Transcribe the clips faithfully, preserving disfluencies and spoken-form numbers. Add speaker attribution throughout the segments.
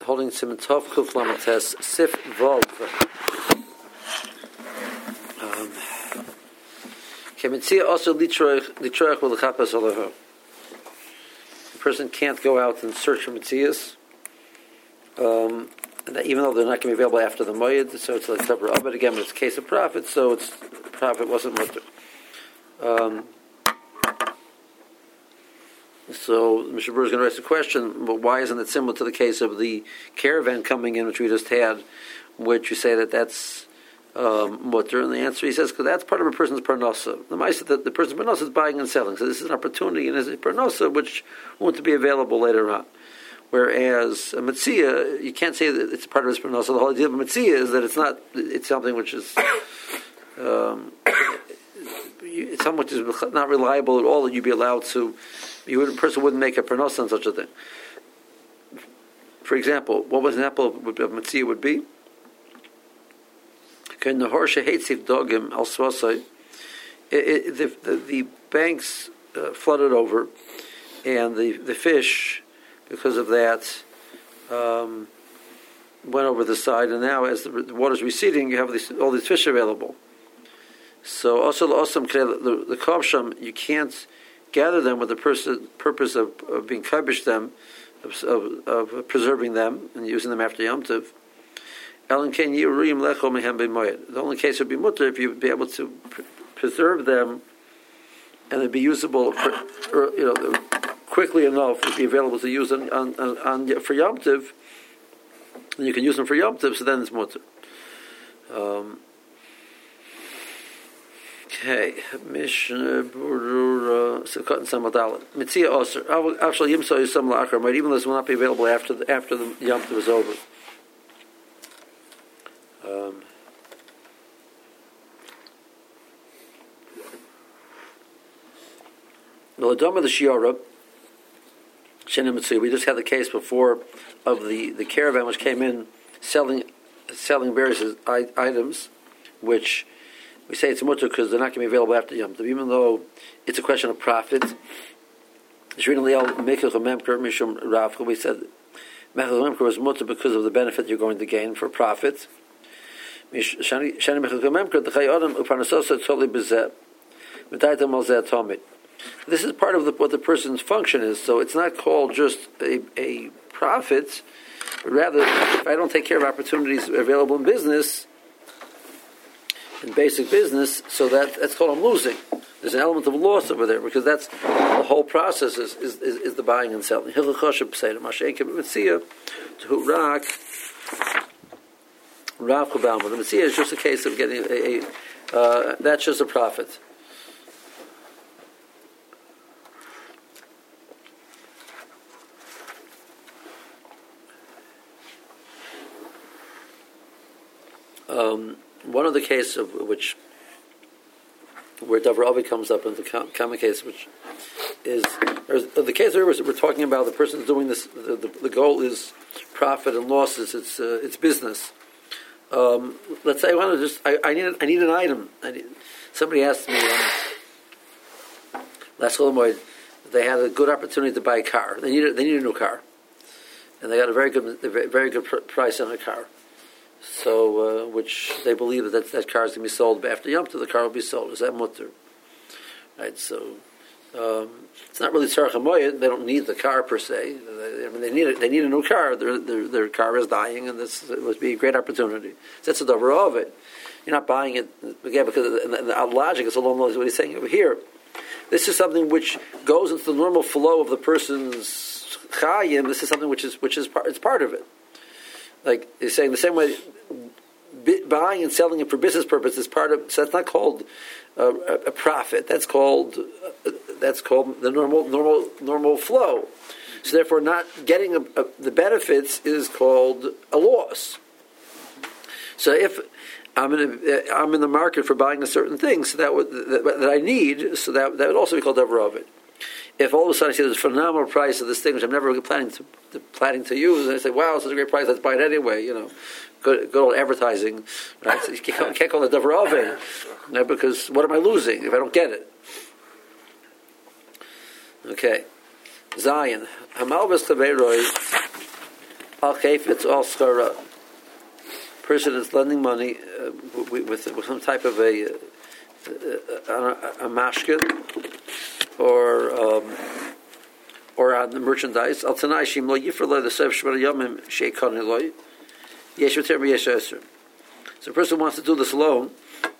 Speaker 1: holding Siman Tov Kuf Lamed Tes Sif Vov. Kemetzia also litroich litroich will chapas olav. The person can't go out and search for mitzias, um, even though they're not going to be available after the moed. So it's like separate of it again. But it's a case of profit, so it's profit wasn't mutter. Um, so Mishnah Berurah is going to raise the question: but why isn't it similar to the case of the caravan coming in, which we just had, which you say that that's Um, mutter, and the answer he says because that's part of a person's parnasa. The mice that the person's parnasa is buying and selling, so this is an opportunity and is a parnasa which won't be available later on. Whereas a mitzia, you can't say that it's part of his parnasa. The whole idea of a mitzia is that it's not. It's something which is um, it's something which is not reliable at all. That you'd be allowed to. You would, a person wouldn't make a parnasa on such a thing. For example, what was an example of a mitzia would be? The, the, the banks uh, flooded over, and the, the fish, because of that, um, went over the side. And now, as the, the water's receding, you have these, all these fish available. So, also the awesome the the kavsham, you can't gather them with the pers- purpose of, of being kabish them, of, of, of preserving them and using them after Yom Tov. The only case would be mutter if you'd be able to pr- preserve them and they'd be usable for, or, you know, quickly enough to be available to use on, on, on, for Yom Tov, and you can use them for Yom Tov, so then it's mutter. Um, okay, Mishnah Berurah Sukkot and Samadalit Mitzia Oser actually Yimsa Yisam La'achar might even this will not be available after the, after the Yom Tov is over. Um, we just had the case before of the, the caravan which came in selling selling various items, which we say it's mutter because they're not going to be available after Yom Tov, even though it's a question of profit. We said Mechel was mutter because of the benefit you're going to gain for profit. This is part of the, what the person's function is. So it's not called just a, a profit. Rather, if I don't take care of opportunities available in business, in basic business, so that, that's called I'm losing. There's an element of loss over there because that's the whole process is, is, is, is the buying and selling. Rav Kubalma. The Messiah is just a case of getting a, a uh, that's just a profit. Um, one of the cases of which where Davar Avi comes up in the common case, which is the case where we're talking about the person doing this. The, the, the goal is profit and losses. It's uh, it's business. Um, let's say I want to just I, I need I need an item. I need, somebody asked me um, last Holomoid they had a good opportunity to buy a car. They needed they need a new car, and they got a very good very good pr- price on a car. So, uh, which they believe that that, that car is going to be sold after Yom Tov. The car will be sold. Is that mutter? Right. So. Um, it's not really tzarech hamoyed. They don't need the car per se. They, I mean, they need a, they need a new car. Their, their their car is dying, and this would be a great opportunity. So that's the davar of it. You're not buying it again because the, the, the logic is along those what he's saying over here. This is something which goes into the normal flow of the person's chayim. This is something which is which is part. It's part of it. Like he's saying the same way. Buying and selling it for business purposes is part of. So that's not called uh, a profit. That's called uh, that's called the normal normal normal flow. So therefore, not getting a, a, the benefits is called a loss. So if I'm in a, I'm in the market for buying a certain thing, so that would, that, that I need, so that that would also be called davar of it. If all of a sudden I see there's a phenomenal price of this thing which I'm never planning to, to planning to use, and I say, "Wow, it's such a great price, let's buy it anyway," you know. Good, good old advertising, right? So you can't, can't call it davar of it, you know, because what am I losing if I don't get it? Okay, Zion Hamalvas Chaveroi Okay, if it's all schara, person is lending money uh, with, with some type of a a, a, a mashkin or um, or on the merchandise. Al tanai shim lo yifra lo the sev shmona yomim sheikon lo yesh v'ter yesh esr. So a person wants to do this loan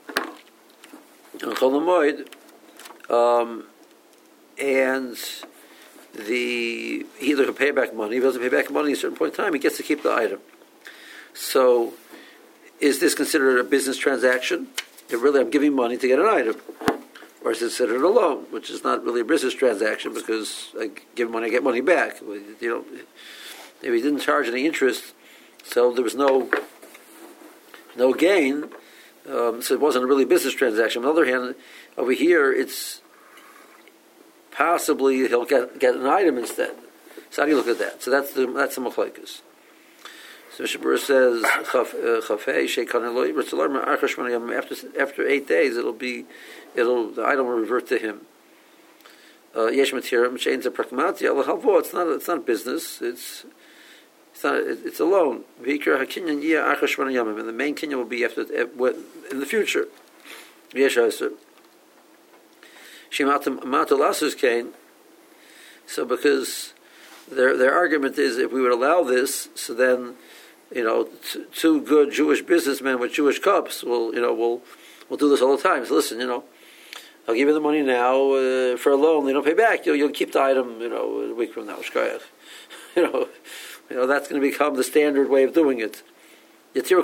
Speaker 1: on Chol Hamoed, um, and the he either can pay back money. If he doesn't pay back money at a certain point in time, he gets to keep the item. So, is this considered a business transaction? If really, I'm giving money to get an item, or is it considered a loan, which is not really a business transaction because I give money, I get money back. You know, if he didn't charge any interest, so there was no no gain. Um, so it wasn't a really business transaction. On the other hand, over here, it's possibly he'll get get an item instead. So how do you look at that? So that's the that's the machlokes. So Mishabur says chafei sheikon eloi after after eight days it'll be it'll the item will revert to him. Yesh matirim chains a pragmati Allah halvo. It's not it's not business. It's it's not it's a loan. V'ikra hakinyan yia achar shmona yamim, and the main kinyan will be after in the future. Yesh aser. Shimatam matolasus kain. So because their their argument is if we would allow this, so then you know t- two good Jewish businessmen with Jewish cups will you know will will do this all the time. So listen, you know, I'll give you the money now uh, for a loan. They don't pay back. You'll you'll keep the item. You know, a week from now, you know, you know that's going to become the standard way of doing it. That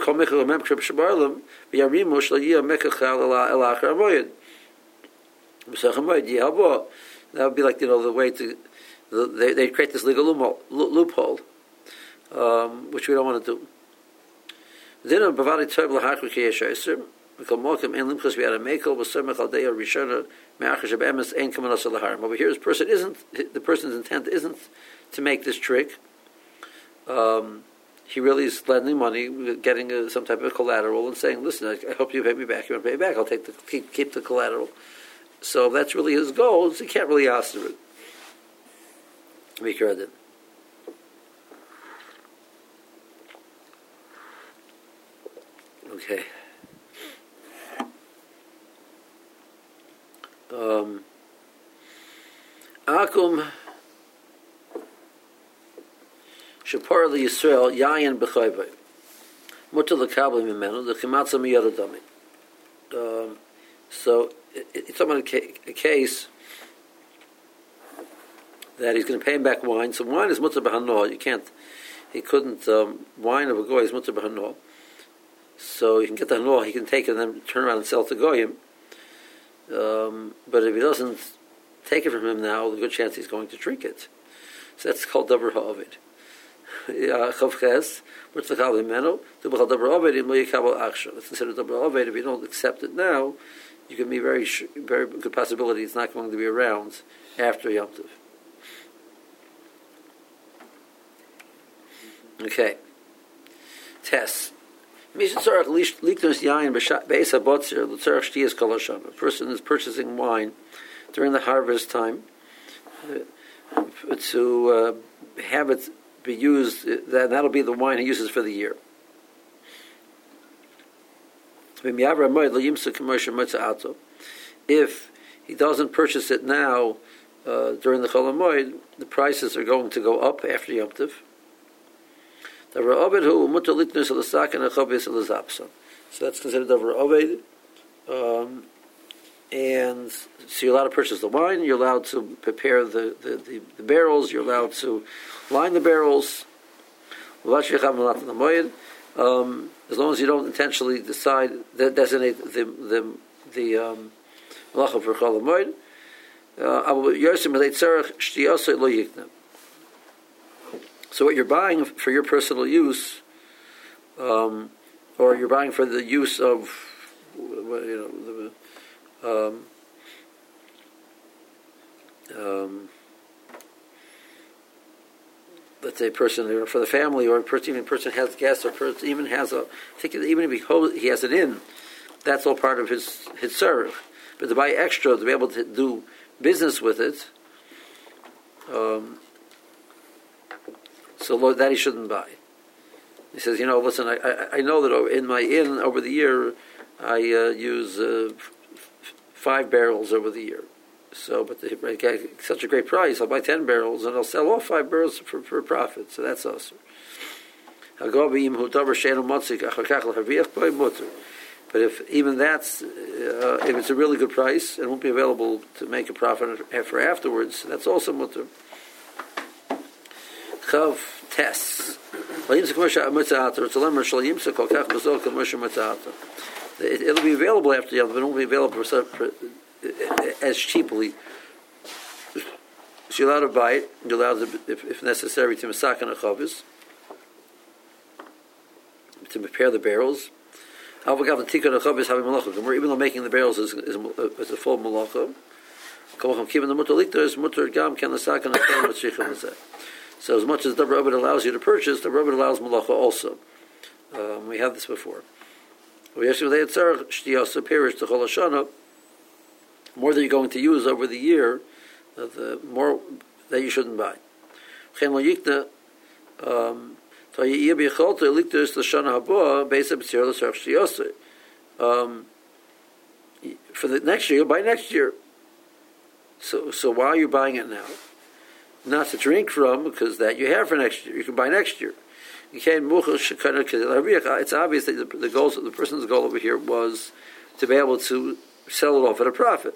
Speaker 1: would be like you know the way to they they create this legal loophole, um, which we don't want to do. Then on Bavadi Tov Lahakri Kiyeshaisrim, we call Mokim and Limchus we had a Mekel was Sermech Aldeya Rishona Me'achash Abemis Ein Kamanos Alaharim. Over here, this person isn't the person's intent isn't to make this trick. Um, he really is lending money, getting a, some type of collateral, and saying, "Listen, I, I hope you pay me back. You want to pay me back? I'll take the keep, keep the collateral." So if that's really his goal. So he can't really ask for it. Make your edit. Okay. Um, Akum Shapar li Yisrael Yayin b'chayvay Mutar l'kabel mimenu the chimatza miyad adami. Um, so it, it's talking about a, ca- a case that he's going to pay him back wine. So wine is mutar b'hanol. You can't. He couldn't. Um, wine of a goy is mutar b'hanol. So you can get the hanol. He can take it and then turn around and sell it to goyim. Um, but if he doesn't take it from him now, the good chance he's going to drink it. So that's called davar ha'ovid. Chavches, which the called meno, to be called davar ha'ovid in lo yikabel achshav. It's considered davar ha'ovid. If you don't accept it now, you can be very, very good possibility it's not going to be around after Yom Tov. Okay. Test. A person is purchasing wine during the harvest time uh, to uh, have it be used, that, that'll be the wine he uses for the year. If he doesn't purchase it now, uh, during the Chol Hamoed, the prices are going to go up after Yom Tov. So that's considered davar oved, um, and so you're allowed to purchase the wine. You're allowed to prepare the, the, the, the barrels. You're allowed to line the barrels. Um, as long as you don't intentionally decide that designate the the the um, malacha for Chol Hamoed. So what you're buying for your personal use, um, or you're buying for the use of, you know, the, um, um, let's say, a person, or for the family, or a person, even a person has guests, or person even has a, I think even if he, holds, he has it in, that's all part of his his serve. But to buy extra to be able to do business with it. Um, So that he shouldn't buy. He says, you know, listen, I, I, I know that in my inn over the year, I uh, use uh, f- five barrels over the year. So, but the, I get such a great price, I'll buy ten barrels and I'll sell off five barrels for, for a profit. So that's us. But if even that's, uh, if it's a really good price, it won't be available to make a profit for afterwards, that's also mutter. Chav Tes. It'll be available after Yom, but it won't be available for, for, as cheaply. So you're allowed to buy it. You're allowed to, if, if necessary, to masakan a chavis, to prepare the barrels. Even though making the barrels is, is, is a full malacha, so as much as the Rabbit allows you to purchase, the Rabbit allows malacha also. Um, we had this before. More that you're going to use over the year, uh, the more that you shouldn't buy. Um, um, for the next year, you'll buy next year. So, so why are you buying it now? Not to drink from, because that you have for next year. You can buy next year. You can't. It's obvious that the, the goals, the person's goal over here was to be able to sell it off at a profit.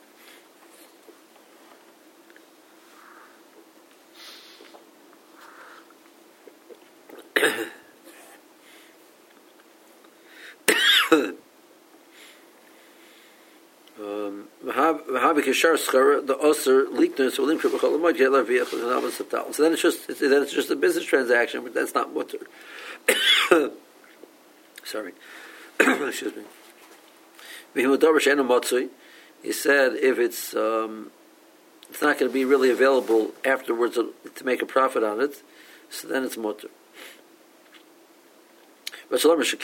Speaker 1: Um, the osir leakness will increase. So then it's just it's, then it's just a business transaction, but that's not mutter. Sorry, excuse me. He said if it's um, it's not going to be really available afterwards to, to make a profit on it, so then it's mutter. But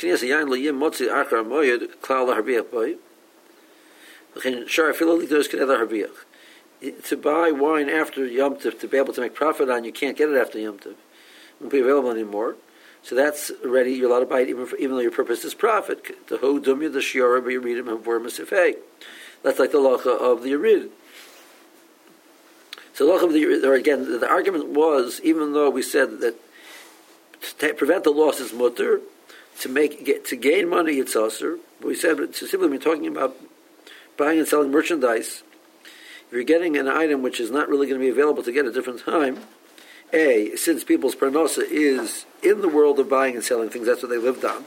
Speaker 1: sure, I feel like there's to buy wine after Yom Tov to be able to make profit on, you can't get it after Yom Tov. It won't be available anymore. So that's already, you're allowed to buy it even, for, even though your purpose is profit. The ho dumya, the shiora, but you read him for Masifei. That's like the lacha of the Yerid. So the lacha of the Yerid, or again, the, the argument was, even though we said that to prevent the loss is mutter, to make get to gain money it's also, but we said to simply we're talking about buying and selling merchandise. If you're getting an item which is not really going to be available to get at a different time, A, since people's parnasa is in the world of buying and selling things, that's what they lived on.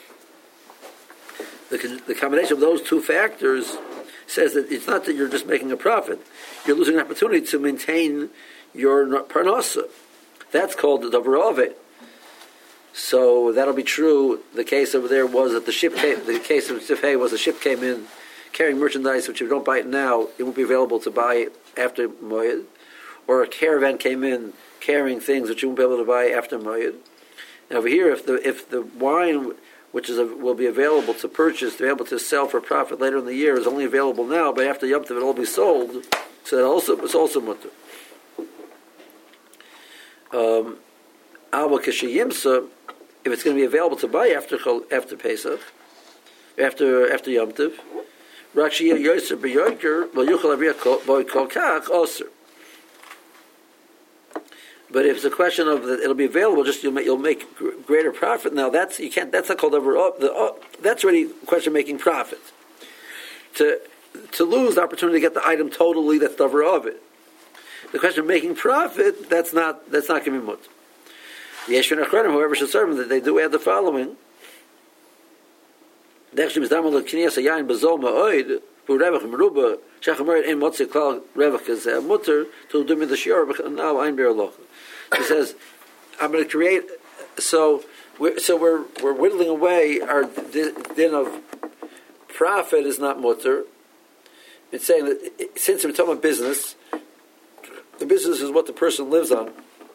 Speaker 1: The, the combination of those two factors says that it's not that you're just making a profit, you're losing an opportunity to maintain your parnasa. That's called the davar aved. So that'll be true. The case over there was that the ship came, the case of Sifhei was the ship came in carrying merchandise which if you don't buy it now, it won't be available to buy after Moed. Or a caravan came in carrying things which you won't be able to buy after Moed. And over here, if the if the wine which is a, will be available to purchase, to be able to sell for profit later in the year, is only available now, but after Yom Tov it'll all be sold. So that also it's also mutter. Um, if it's going to be available to buy after after Pesach, after after Yom Tov, but if it's a question of that it'll be available, just you'll make, you'll make greater profit. Now that's you can't. That's not called over. The, uh, that's already a question of making profit. To to lose the opportunity to get the item totally, that's the over of it. The question of making profit, that's not that's not going to be much. The Yeshua Achronim, whoever should serve them, that they do add the following. Now I'm going to create. So we're so we're we're whittling away our din of profit is not mutter. It's saying that since we're talking about business, the business is what the person lives on.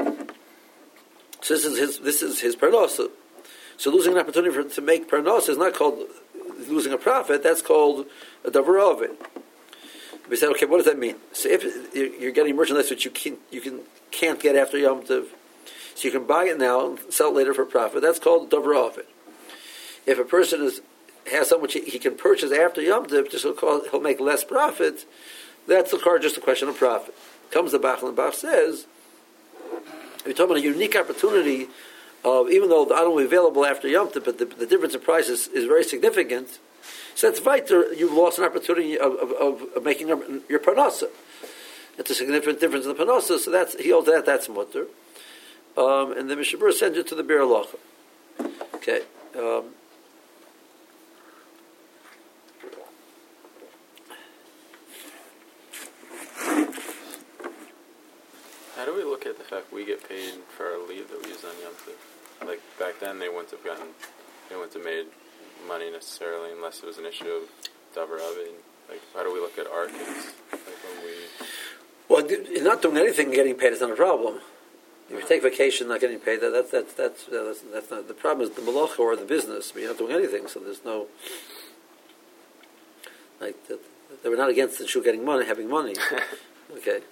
Speaker 1: So this is his this is his parnasa. So losing an opportunity for, to make parnasa is not called losing a profit. That's called a davar aved. We said, okay, what does that mean? So if you're getting merchandise which you can you can can't get after Yom Tov, So you can buy it now and sell it later for profit. That's called davar ovid. If a person is has something which he, he can purchase after Yom Tov, just he'll, he'll make less profit, that's the card, just a question of profit. Comes the Bach, and the Bach says, you're talking about a unique opportunity of, even though the item will be available after Yom Tov, but the, the difference in price is, is very significant, so that's weiter, you've lost an opportunity of, of, of, of making your parnasa. It's a significant difference in the parnasa, so that's, he holds that, that's mutter. Um, and the Mishabur sends it to the Bir Halacha. Okay. Um,
Speaker 2: How do we look at the fact we get paid for our leave that we use on Yom Tov? Like back then, they wouldn't have gotten, they wouldn't have made money necessarily unless it was an issue of davar ovid. Like, how do we look at our case? Like when we.
Speaker 1: Well, not doing anything, getting paid is not a problem. If you uh-huh. take vacation, not getting paid, that, that, that, that's that's that's not the problem. Is the malacha or the business, but you're not doing anything, so there's no. Like that, they were not against the Jew getting money, having money. Okay.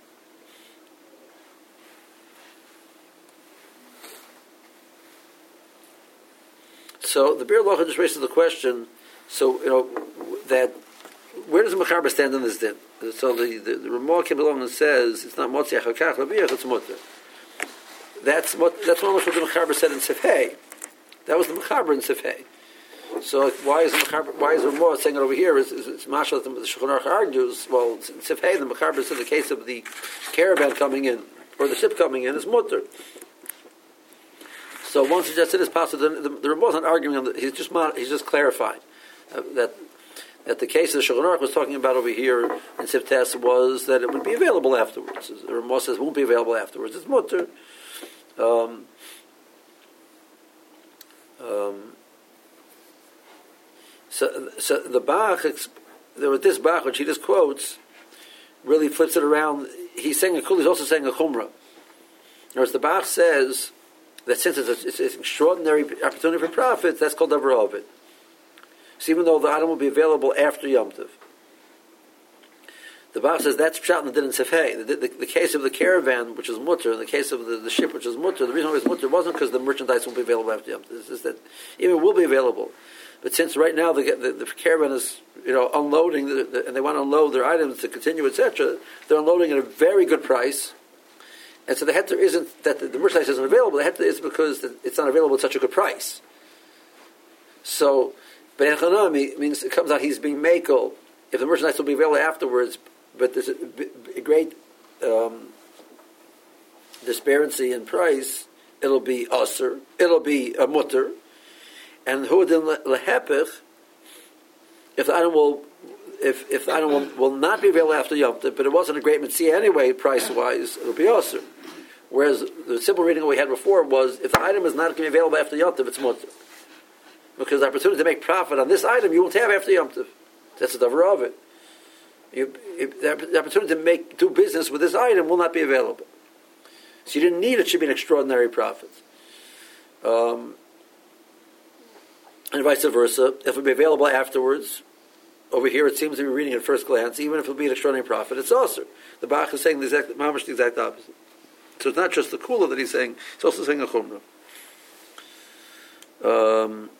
Speaker 1: So the Bir Halacha just raises the question. So you know that where does the Mechaber stand in this din? So the the, the Ramah came along and says it's not Motzi Achakach Labiach, it's Mutter. That's what that's almost what the Mechaber said in Sefhei. That was the Mechaber in Sefhei. So like, why is the Mechaber, why is the Ramah saying it over here? Is is Mashal the Shulchan Aruch argues? Well, in Sefhei the Mechaber said the case of the caravan coming in or the ship coming in is Mutter. So once he just said it's possible, the, the, the Ramah is not arguing on the, he's just he's just clarifying uh, that that the case that the Shulchan Aruch was talking about over here in Siftes was that it would be available afterwards. The Ramah says it won't be available afterwards. It's mutter. Um, um, so, so the Bach, there was this Bach which he just quotes, really flips it around. He's saying a kul. He's also saying a chumrah. Whereas the Bach says that since it's, a, it's an extraordinary opportunity for profits, that's called davar ovid. So even though the item will be available after Yom Tov, the Bach says that's pshat and didn't sefhei. The, the, the case of the caravan, which is mutter, and the case of the, the ship, which is mutter, the reason why it's mutter wasn't because the merchandise won't be available after Yom Tov. It's just that even it will be available, but since right now the, the, the caravan is you know unloading the, the, and they want to unload their items to continue, et cetera, they're unloading at a very good price. And so the heter isn't that the, the merchandise isn't available. The heter is because it's not available at such a good price. So, but Echanami means it comes out he's being makel. If the merchandise will be available afterwards, but there's a, a great um, disparity in price, it'll be aser, it'll be a mutter, and huadin lehepich. If the item will, if if the item will, will not be available after Yom Tov, but it wasn't a great mitzvah anyway, price wise, it'll be aser. Whereas the simple reading we had before was, if the item is not going to be available after Yom Tov, it's mutter. Because the opportunity to make profit on this item, you won't have after Yom Tov. That's the davar of it. You, it. The opportunity to make do business with this item will not be available. So you didn't need it. It should be an extraordinary profit. Um, and vice versa. If it will be available afterwards, over here it seems to be reading at first glance, even if it will be an extraordinary profit, it's also. The Bach is saying the exact, mamash the exact opposite. So it's not just the kula that he's saying, it's also saying a chumrah. Um,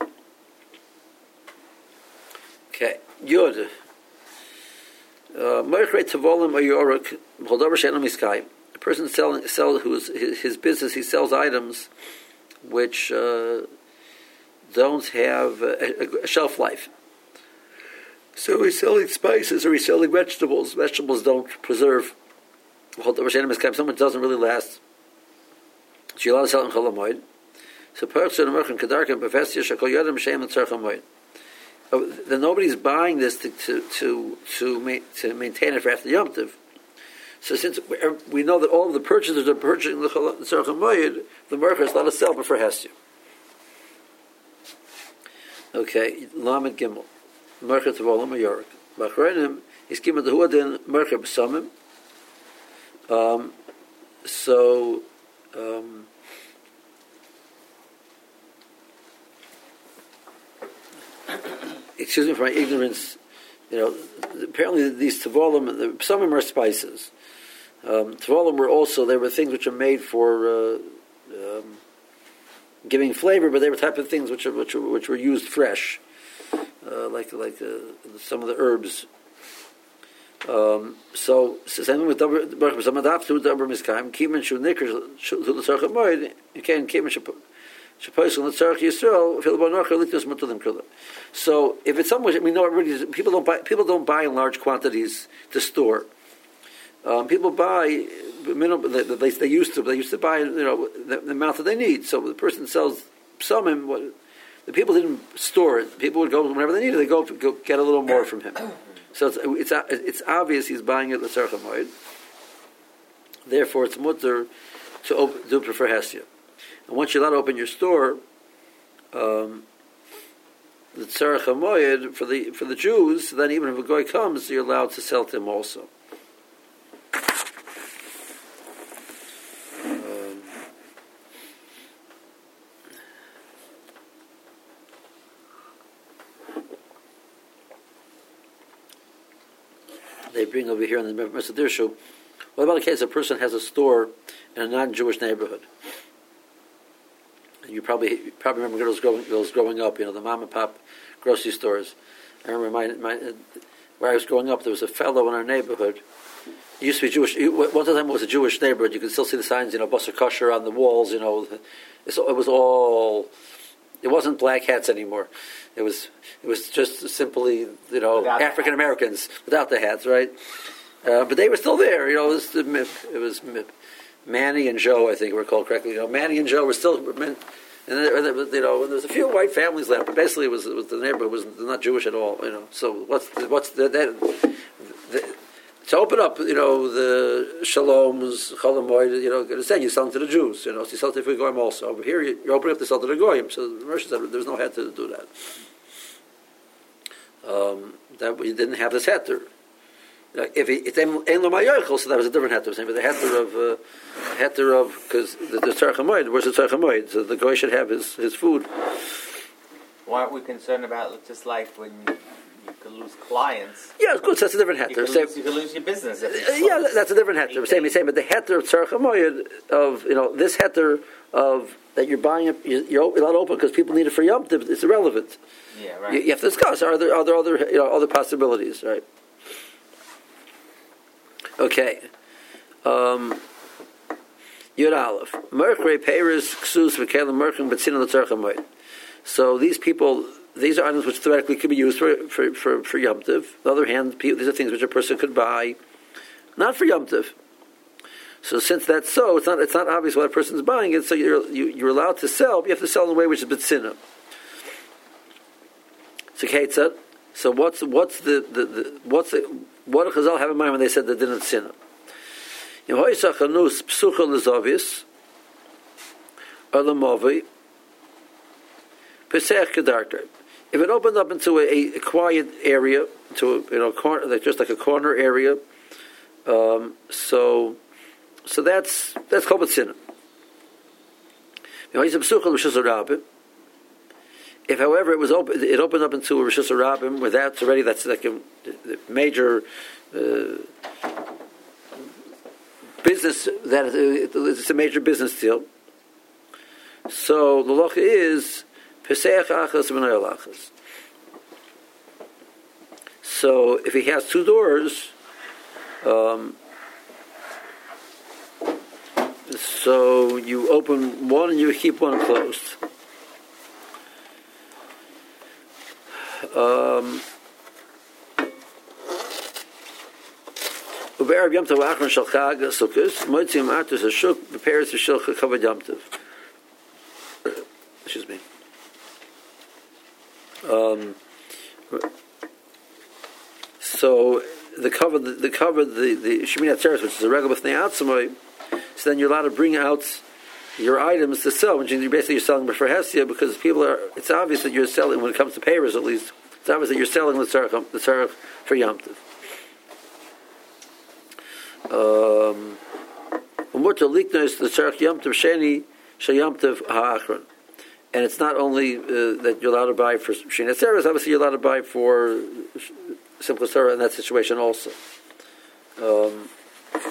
Speaker 1: okay, Yod. Merchrei Tavolim Ayoruk Holdavar She'en Miskai. A person selling, sell who's his, his business, he sells items which uh, don't have a, a shelf life. So he's selling spices or he's selling vegetables. Vegetables don't preserve. Someone doesn't really last. So you're allowed to sell in Chol HaMoed. So perhaps in American Kedarkim, Befestia Shakol Yodem Shem and Tzarech HaMoed. Then nobody's buying this to to to to, ma- to maintain it for after Yom Tov. So since we know that all of the purchasers are purchasing the Tzarech HaMoed, the Mercher is allowed to sell before Hestia. Okay, Lamed Gimel. Mercher Tavolim Ayorik. Bachreinim is given the Huadin Mercher B'Samim. Um, so, um, excuse me for my ignorance, you know, apparently these tavalim, some of them are spices. Um, tavalim were also, they were things which are made for, uh, um, giving flavor, but they were type of things which are, which were, which were used fresh, uh, like like uh, some of the herbs. Um, so same with davar davar some adapt to davar miskaim kimen shu nikr to the tzarch moed you can kimen shu shpois on the tzarch Yisrael fil bonach litus mutalim kula. So if it's somewhere we know already people don't buy people don't buy in large quantities to store. Um, people buy minimum they, they, they used to they used to buy you know the, the amount that they need. So the person sells some and what the people didn't store it. People would go whenever they needed. They go, go get a little more from him. So it's, it's it's obvious he's buying it l'tzarech hamoed. Therefore, it's mutter to open, do prefer hesia. And once you're allowed to open your store, um, the tzarech hamoed for the for the Jews, then even if a goy comes, you're allowed to sell to him also. Um, They bring over here in the Mister Dirshu. What about a case a person has a store in a non-Jewish neighborhood? And you probably you probably remember those growing, those growing up, you know, the mom and pop grocery stores. I remember my, my where I was growing up, there was a fellow in our neighborhood. It used to be Jewish. One time it was a Jewish neighborhood. You could still see the signs, you know, Basar Kosher on the walls. You know, it's, it was all. It wasn't black hats anymore. It was it was just simply, you know, African Americans without the hats, right? Uh, but they were still there. You know, it was, the, it was Manny and Joe, I think were called correctly. You know, Manny and Joe were still, and you know, there's a few white families left, but basically it was, it was the neighborhood was not Jewish at all. You know, so what's what's the, that, the to open up, you know, the shaloms, cholamoid, you know, understand you're selling to the Jews, you know, so you sell to the goyim also. Over here, you're opening up to sell to the goyim, so the merchant said there's no head to do that. Um, that we didn't have this heter. Like if it's ein lo mayochel, so that was a different heter. But the heter of uh, heter of because the, the tzarech hamoed, where's the tzarech hamoed? So the goy should have his, his food.
Speaker 3: Why aren't we concerned about just like when you, you could lose clients?
Speaker 1: Yeah, of course, that's a different heter.
Speaker 3: You could lose, you could lose your business.
Speaker 1: Uh, yeah, that's a different heter. Same, same, but the heter of tzarech hamoed of you know this heter of that you're buying it, you're allowed to open because people need it for Yom Tov. It's irrelevant.
Speaker 3: Yeah, right.
Speaker 1: You, you have to discuss. Are there are there other you know other possibilities? Right. Okay. Um, Yud Aleph. Merkre Peiris Ksus V'Kelim Merkin B'Tzina L'Tzarech Hamoed. So these people, these are items which theoretically could be used for for for, for Yom Tov. On the other hand, these are things which a person could buy, not for Yom Tov. So since that's so, it's not it's not obvious what a person's buying it. So you're you, you're allowed to sell, but you have to sell in a way which is B'Tzina. So Ketzad. So what's what's the, the, the what's the, what did Chazal have in mind when they said they didn't sin? In Hoysach Hanus Psucha Lezovis Alamovi Pesach Kedarta. If it opened up into a, a quiet area, to a, you know, corner, like just like a corner area, um, so so that's that's called B'tzina. In Hoysach Psucha L'Shazarabim. If, however, it was open, it opened up into a Rishus Harabim, where that's already that's like a major uh, business. That it's a major business deal. So the loch is Pesach Achas V'Noyel Achas. So if he has two doors, um, so you open one and you keep one closed. Um, Uber Yom Tov Achron Shel Chag Sukkos Motzim Artus Hashuk prepares to Shel Chavod Yom Tov. Excuse me. Um, so the cover, the, the cover, the the Sheminat Atzeres, which is a regular b'fnei atzmai, so then you're allowed to bring out your items to sell, which you're basically you're selling for Hesia, because people are. It's obvious that you're selling when it comes to payers, at least. It's obvious that you're selling the tzarech, the tzarech for Yom Tov. Um, and it's not only uh, that you're allowed to buy for Shein Atzeres, obviously you're allowed to buy for Simchas Torah in that situation also. Um,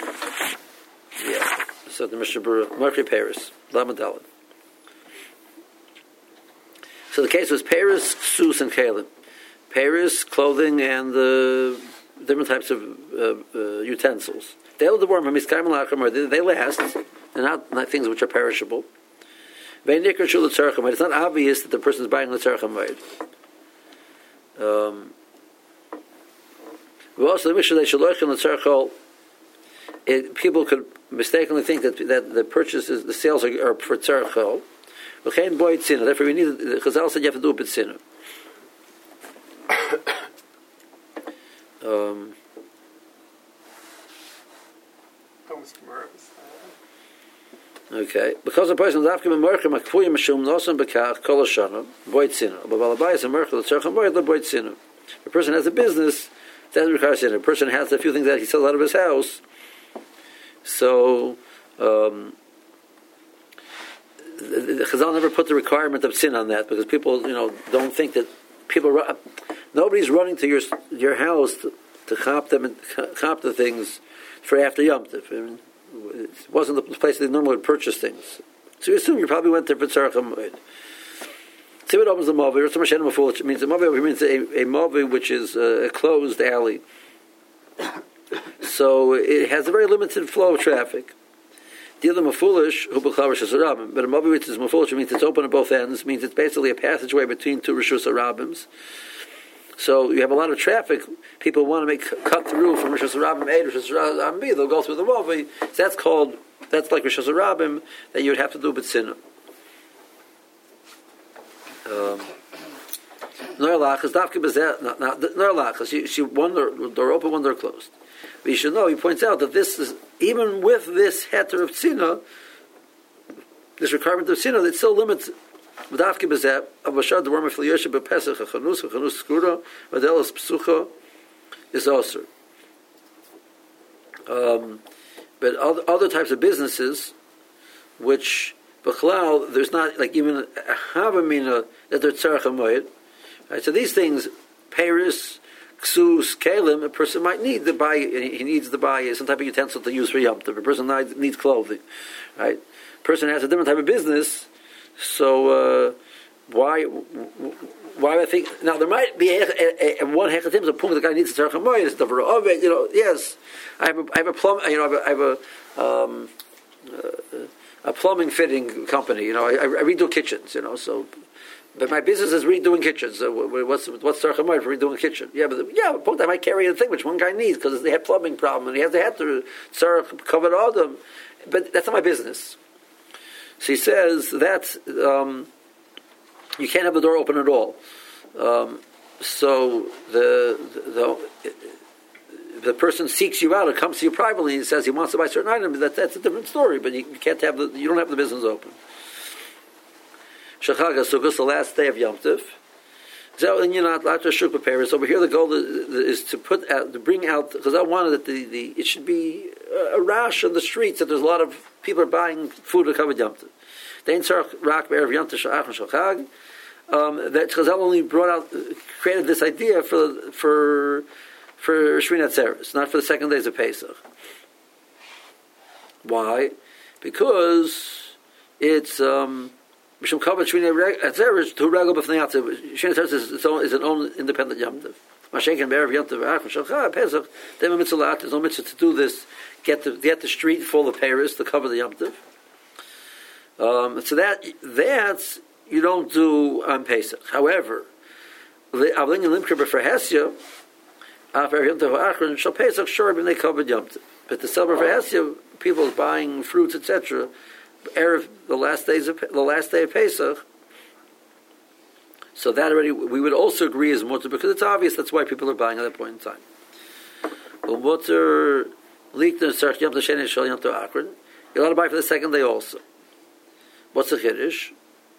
Speaker 1: yeah. So the Mishnah Berurah, Markei Paris, Lamed Daled. So the case was Paris, Sus, and Kalim. Paris, clothing, and the different types of uh, uh, utensils. They they last. They're not, not things which are perishable. It's not obvious that the person is buying l'tzarcha moed. Um, it, people could mistakenly think that that the purchases, the sales are, are for tzarcha. Therefore, we need. The Chazal said you have to do a b'tzina. Um, okay, because the person is after merker makfuya mishum nosan bekach kol hashana boyd sina. But balabayis and merker l'tzarcha moed leboyd sina. A person has a business that requires sina. A person has a few things that he sells out of his house. So, um, the, the Chazal never put the requirement of sin on that because people, you know, don't think that people. Nobody's running to your your house to, to cop them and cop the things for after Yom Tov. I mean, it wasn't the place they normally would purchase things. So you assume you probably went there for tzarcha moed. See what opens the mavi. Or some which means the mavi means a, a mavi which is a, a closed alley. So it has a very limited flow of traffic. The other mafulish who b'chlav rishus harabim, but a mavi which is mafulish means it's open at both ends. Means it's basically a passageway between two rishus harabims. So you have a lot of traffic. People want to make cut through from Rishus Harabim A to Rishus Harabim B. They'll go through the mavi. So that's called. That's like Rishus Harabim that you would have to do b'tzina. Norlach is dafke bezeh. Norlach is she one door open, one door closed. But you should know. He points out that this is even with this heter of tzina, this requirement of tzina, it still limits. Dafke bezeh avashad the warmer fliyoshe bepesach a chanus a chanus skura vadelas psucha is also. Um, but other, other types of businesses, which b'chlal there's not like even a havamina that they're tzarcha moed. Right, so these things, Paris, ksus, kalim, a person might need to buy. He needs to buy some type of utensil to use for Yom Tov. A person needs clothing. Right, a person has a different type of business. So uh, why why I think now there might be a, a, a, one hechatim the point the guy needs to tzarcha moed is davar ovet. You know, yes, I have a, I have a plumb. You know, I have a, I have a, um, uh, a plumbing fitting company. You know, I, I redo kitchens. You know, so. But my business is redoing kitchens. So what's what's tzarcha moed for redoing a kitchen? Yeah, but yeah, but I might carry a thing which one guy needs because they have plumbing problem and he has to have to tzarcha cover all them. But that's not my business. So he says that um, you can't have the door open at all. Um, so the, the the person seeks you out or comes to you privately and says he wants to buy certain items. That that's a different story. But you can't have the you don't have the business open. Shachag HaSukkos, the last day of Yom Tov. Over here, the goal is to put out, to bring out, because I wanted that the, the it should be a rash on the streets that there's a lot of people are buying food to cover Yom Tov. Um, that Chazal only brought out, created this idea for for for Shmini Atzeres, not for the second days of Pesach. Why? Because it's. Um, Mishum Kavod Shmini Atzeres to Regel B'fnei Atzeres. Shmini Atzeres is its own is an own independent Yom Tov. Mashenken Be'erev Yom Tov Achon Shalcha Pesach. There's no mitzvah. There's no mitzvah to do this. Get the get the street full of Paris to cover the Yom Tov. Um, so that that's you don't do on Pesach. However, the Avling and Limker for Hesya after Yom Tov Achon Shal Pesach sure when they covered Yom Tov. But the silver for Hesya, people buying fruits et cetera. Erev, the last days of the last day of Pesach. So that already we would also agree is mutter because it's obvious that's why people are buying at that point in time. Well, mutter leaked in Sarch Yom Tov Shel Yom Tov Akron. You're allowed to buy for the second day also. What's the chiddush?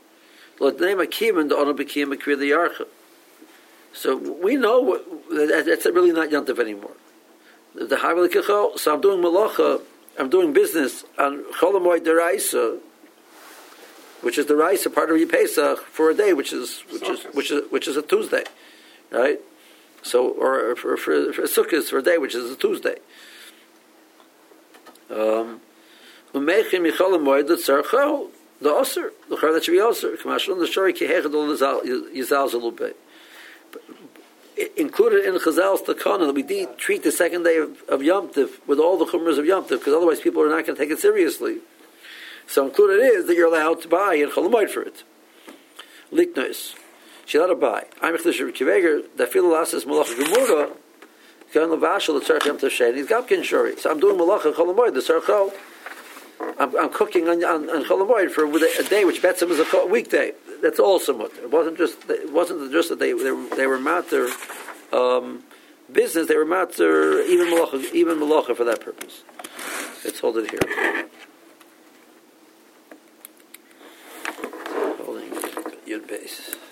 Speaker 1: So we know that that's really not Yom Tov anymore. The Havli so I'm doing malacha. I'm doing business on Cholamoid Deraisa, which is the Raisa part of your Pesach for a day, which is which Sukkot. is which is which is a Tuesday, right? So, or for for, for Sukkot for a day, which is a Tuesday. Um, the Osir, the Char that should be Osir, Kamashal, the Shari Kehechadol Yizal's a little bit. Included in Chazal's Takana that we de- treat the second day of, of Yom Tov with all the Chumras of Yom Tov, because otherwise people are not going to take it seriously. So included is that you're allowed to buy in Cholamoid for it. Liknois. She's allowed to buy. I'm a Chlish Kiveger, that feel lasses Malach Gemura, Gan Lavashal, the Tzarech Yom Tov Sheni, he's Gabkin Shuri. So I'm doing Malach and Cholamoid, the Tzarech I'm, I'm cooking on, on, on Cholamoid for a day which bets him as a weekday. That's also mutter. It wasn't just it wasn't just that they they, they were matter um, business. They were matter even malacha even malacha for that purpose. Let's hold it here. Holding Yud base.